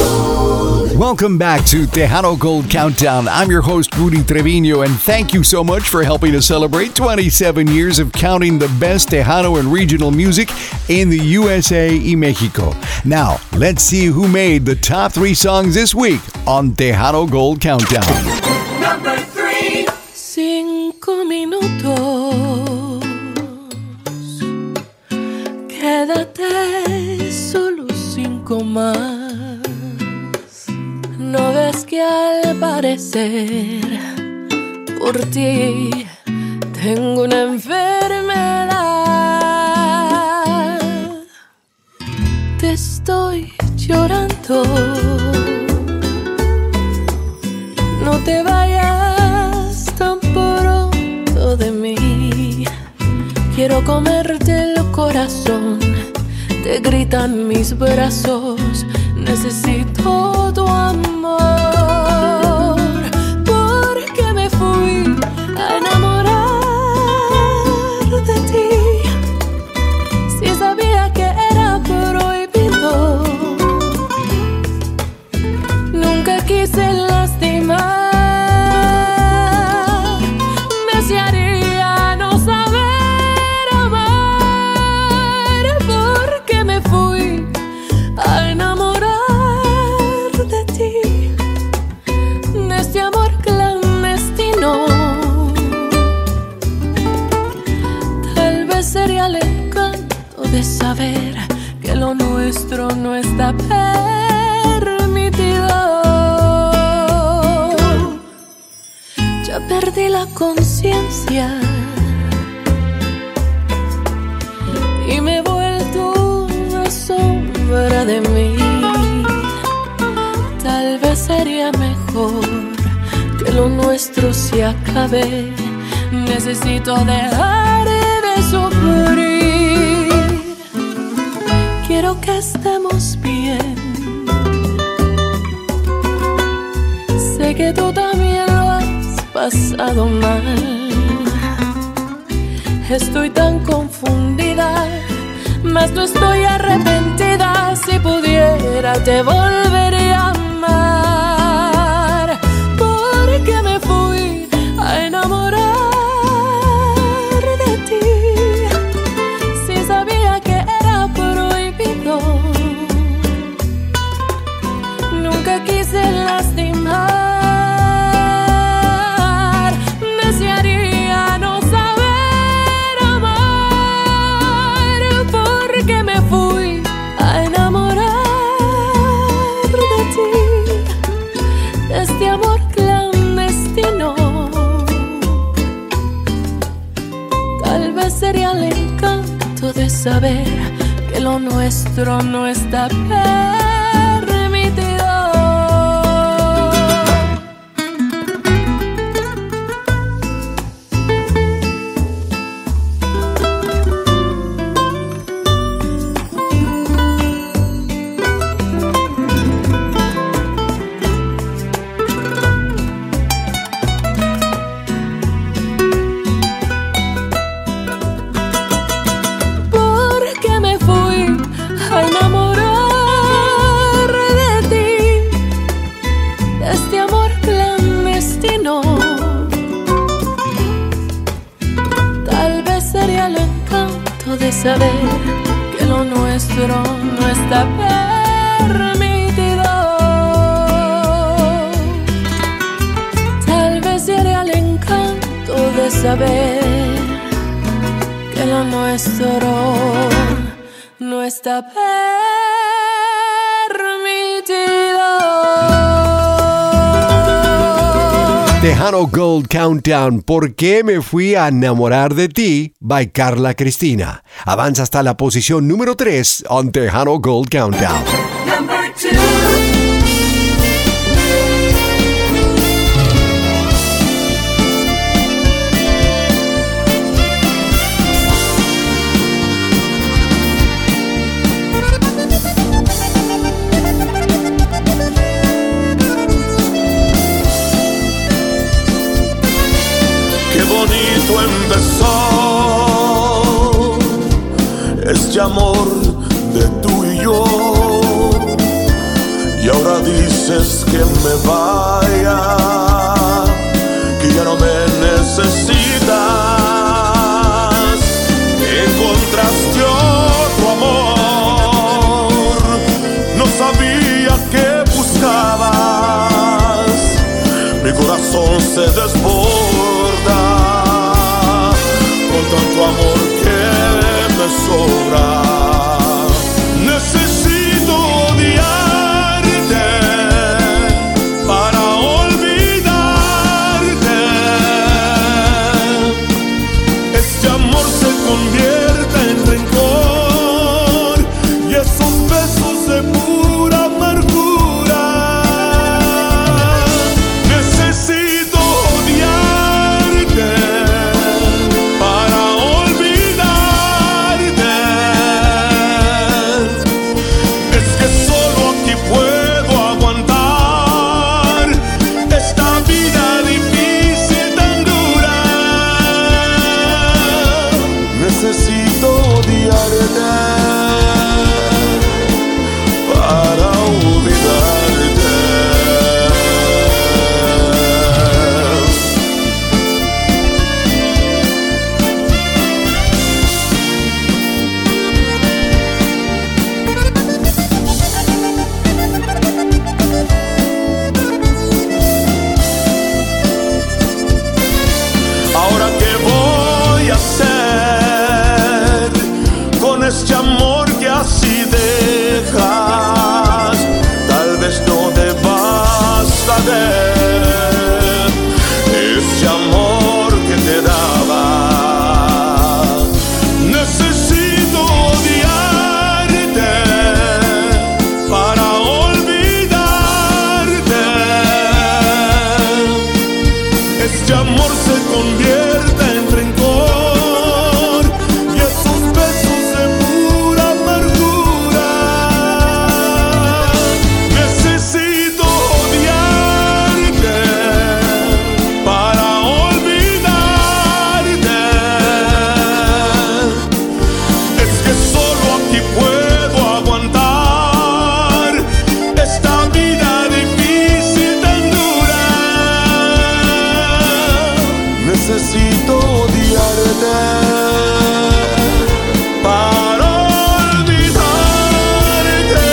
Welcome back to Tejano Gold Countdown. I'm your host, Rudy Trevino, and thank you so much for helping us celebrate 27 years of counting the best Tejano and regional music in the USA y Mexico. Now, let's see who made the top 3 songs this week on Tejano Gold Countdown. Number 3. 5 minutos. Quédate solo 5 más. ¿No ves que al parecer por ti tengo una enfermedad? Te estoy llorando. No te vayas tan pronto de mí. Quiero comerte el corazón. Te gritan mis brazos. Necesito tu amor. Porque me fui a enamorar de ti. Si sabía que era prohibido. Nunca quise lastimar. Desearía no saber amar. Porque me fui a enamorar. Sería el encanto de saber que lo nuestro no está permitido. Ya perdí la conciencia y me he vuelto una sombra de mí. Tal vez sería mejor que lo nuestro se acabe. Necesito dejar de sufrir. Quiero que estemos bien. Sé que tú también lo has pasado mal. Estoy tan confundida, mas no estoy arrepentida. Si pudiera te volvería a amar. Porque me fui a enamorar. Nunca quise lastimar. Desearía no saber amar. Porque me fui a enamorar de ti. De este amor clandestino. Tal vez sería el encanto de saber que lo nuestro no está permitido. Saber que lo nuestro no está permitido. Tal vez sería el encanto de saber que lo nuestro no está permitido. Tejano Gold Countdown, ¿por qué me fui a enamorar de ti? By Carla Cristina. Avanza hasta la posición número 3 on Tejano Gold Countdown. Number 2. Empezó este amor de tú y yo, y ahora dices que me vaya, que ya no me necesitas, encontraste otro amor, no sabía que buscabas, mi corazón se desborda con tanto amor que me sobra. Necesito odiarte para olvidarte. Este amor se convierte en rencor y esos besos de pura amargura. Necesito odiarte para olvidarte. Es que solo aquí puedo aguantar esta vida difícil tan dura. Necesito odiarte para olvidarte. Ahora qué voy a hacer con este amor que así dejas. Tal vez no debas saber este amor que te daba. Necesito odiarte para olvidarte. Este amor se convierte en rencor y esos besos de pura amargura. Necesito odiarte para olvidarte. Es que solo aquí puedo aguantar esta vida difícil tan dura. Necesito odiarte para olvidarte.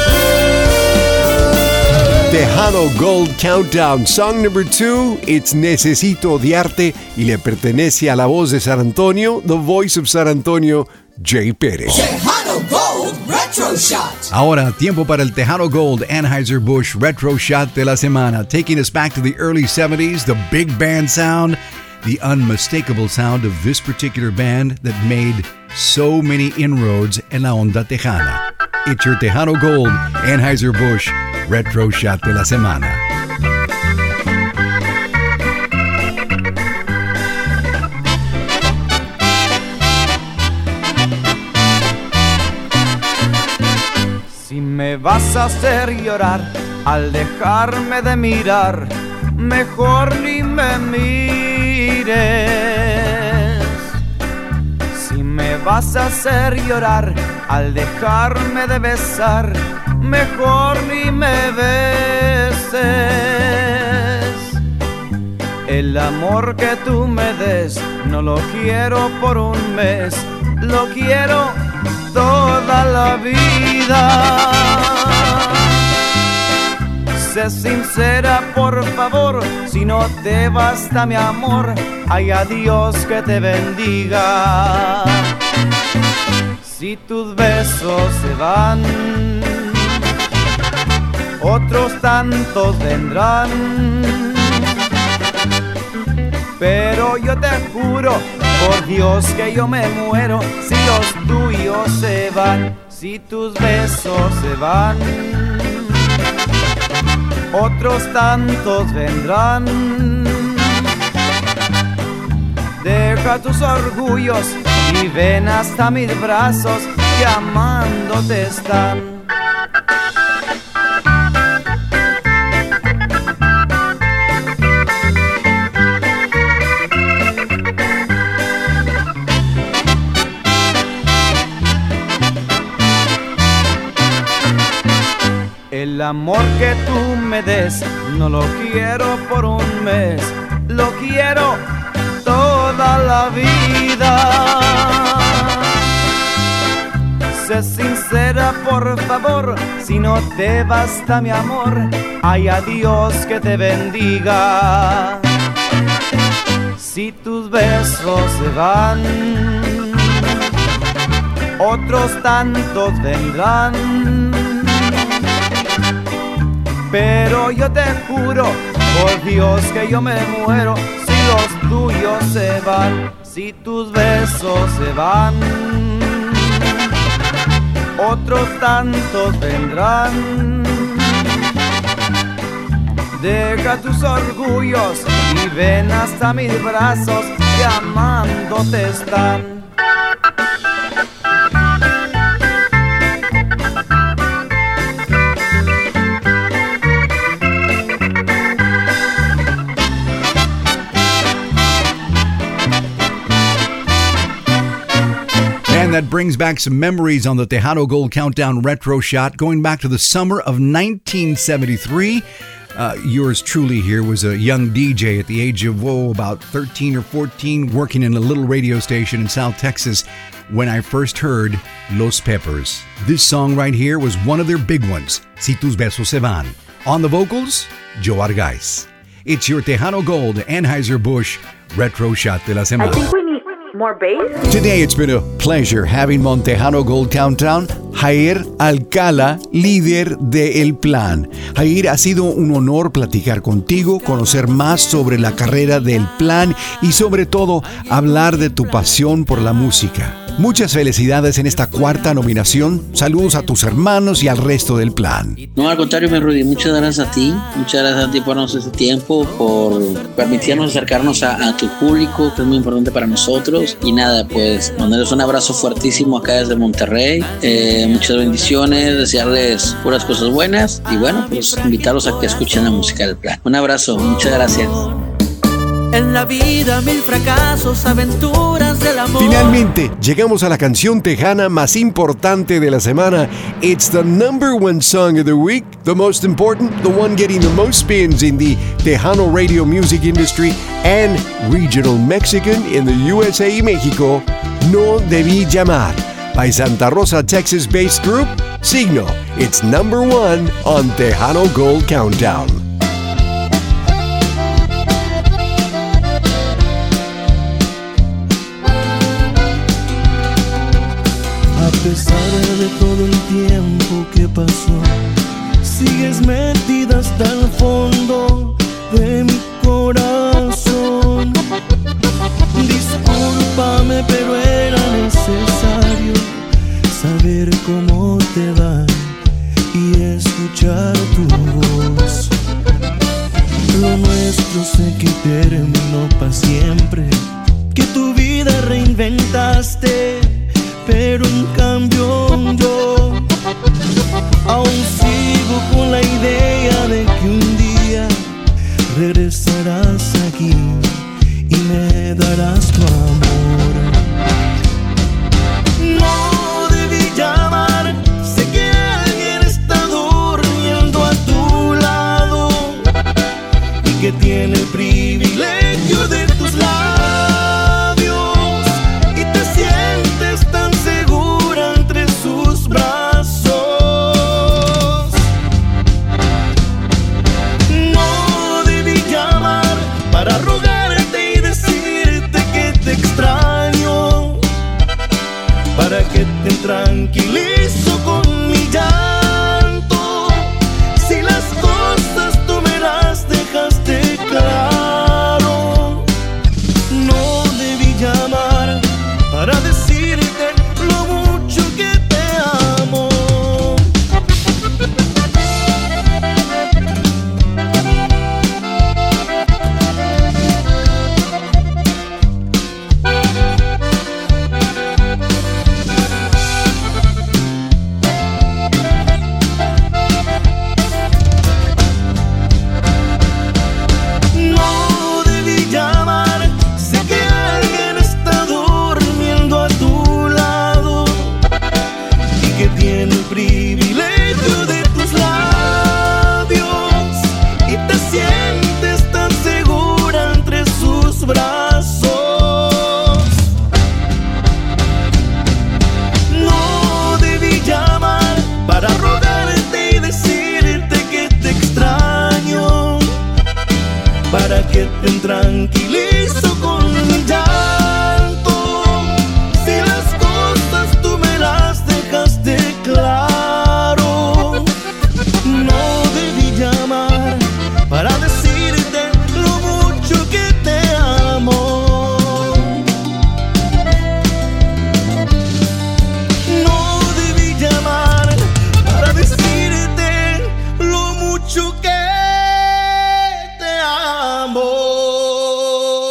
Tejano Gold Countdown, song number 2, It's Necesito Odiarte, y le pertenece a la voz de San Antonio, the voice of San Antonio, Jay Pérez. Tejano Gold Retro Shot. Ahora, tiempo para el Tejano Gold Anheuser-Busch Retro Shot de la semana, taking us back to the early 70s, the big band sound, the unmistakable sound of this particular band that made so many inroads en la onda tejana. It's your Tejano Gold Anheuser-Busch Retro Shot de la semana. Si me vas a hacer llorar al dejarme de mirar, mejor ni me mires. Si me vas a hacer llorar al dejarme de besar, mejor ni me beses. El amor que tú me des no lo quiero por un mes, lo quiero toda la vida. Sé sincera, por favor, si no te basta mi amor, ay, a Dios que te bendiga. Si tus besos se van, otros tantos vendrán, pero yo te juro, por Dios que yo me muero si los tuyos se van. Si tus besos se van, otros tantos vendrán. Deja tus orgullos y ven hasta mis brazos, que amándote están. El amor que tú me des no lo quiero por un mes, lo quiero toda la vida. Sé sincera, por favor, si no te basta mi amor, ay, a Dios que te bendiga. Si tus besos se van, otros tantos vendrán, pero yo te juro, por Dios que yo me muero si los tuyos se van. Si tus besos se van, otros tantos vendrán. Deja tus orgullos y ven hasta mis brazos, que amándote están. And that brings back some memories on the Tejano Gold Countdown Retro Shot, going back to the summer of 1973. Yours truly here was a young DJ at the age of, about 13 or 14, working in a little radio station in South Texas when I first heard Los Peppers. This song right here was one of their big ones, Si Tus Besos Se Van. On the vocals, Joe Argaiz. It's your Tejano Gold Anheuser-Busch Retro Shot de la Semana. I think we need more bass. Today it's been a pleasure having Montejano Gold Countdown Jair Alcala, líder de El Plan. Jair, ha sido un honor platicar contigo, conocer más sobre la carrera del Plan y sobre todo hablar de tu pasión por la música. Muchas felicidades en esta cuarta nominación. Saludos a tus hermanos y al resto del Plan. No, al contrario, mi Rudy, muchas gracias a ti. Muchas gracias a ti por darnos este tiempo, por permitirnos acercarnos a tu público, que es muy importante para nosotros. Y nada, pues mandarles un abrazo fuertísimo acá desde Monterrey. Muchas bendiciones, desearles puras cosas buenas. Y bueno, pues invitarlos a que escuchen la música del Plan. Un abrazo, muchas gracias. En la vida, mil fracasos, aventuras del amor. Finalmente, llegamos a la canción tejana más importante de la semana. It's the #1 song of the week, the most important, the one getting the most spins in the Tejano radio music industry and regional Mexican in the USA y México. No debí llamar. By Santa Rosa, Texas-based group, Signo. It's #1 on Tejano Gold Countdown. A pesar de todo el tiempo que pasó, sigues metida hasta el fondo de mi corazón. Discúlpame, pero era necesario saber cómo te va y escuchar tu voz. Lo nuestro sé que terminó para siempre, que tu vida reinventaste, pero en cambio yo aún sigo con la idea de que un día regresarás aquí y me darás tu amor. No debí llamar, sé que alguien está durmiendo a tu lado y que tiene el privilegio de tus labios. Para que te tranquilizo con mi llanto, si las cosas tú me las dejaste claras.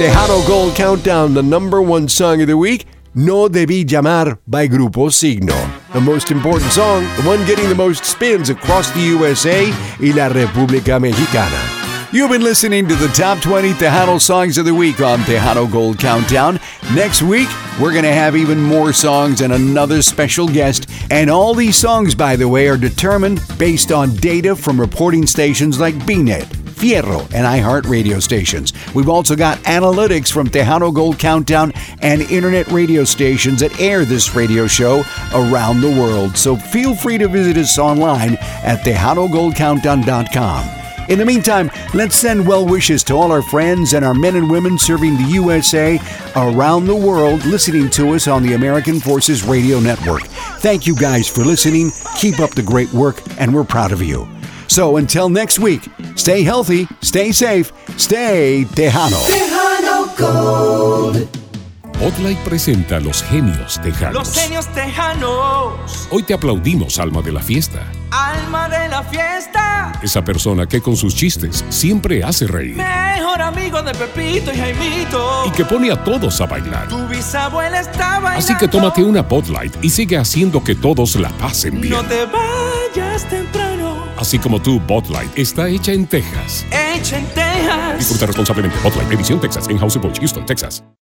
Tejano Gold Countdown, the number one song of the week, No Debí Llamar by Grupo Signo. The most important song, the one getting the most spins across the USA y la República Mexicana. You've been listening to the Top 20 Tejano Songs of the Week on Tejano Gold Countdown. Next week, we're going to have even more songs and another special guest. And all these songs, by the way, are determined based on data from reporting stations like BNet, Fierro, and iHeart radio stations. We've also got analytics from Tejano Gold Countdown and internet radio stations that air this radio show around the world. So feel free to visit us online at TejanoGoldCountdown.com. In the meantime, let's send well wishes to all our friends and our men and women serving the USA around the world, listening to us on the American Forces Radio Network. Thank you guys for listening. Keep up the great work, and we're proud of you. So until next week, stay healthy, stay safe, stay Tejano. Tejano Gold. Bud Light presenta Los Genios Tejanos. Los genios tejanos. Hoy te aplaudimos, alma de la fiesta. Alma de la fiesta. Esa persona que con sus chistes siempre hace reír. Mejor amigo de Pepito y Jaimito. Y que pone a todos a bailar. Tu bisabuela está bailando. Así que tómate una Bud Light y sigue haciendo que todos la pasen bien. No te vayas temprano. Así como tú, Bud Light está hecha en Texas. Hecha en Texas. Disfruta responsablemente. Bud Light, edición Texas, en House of Houston, Texas.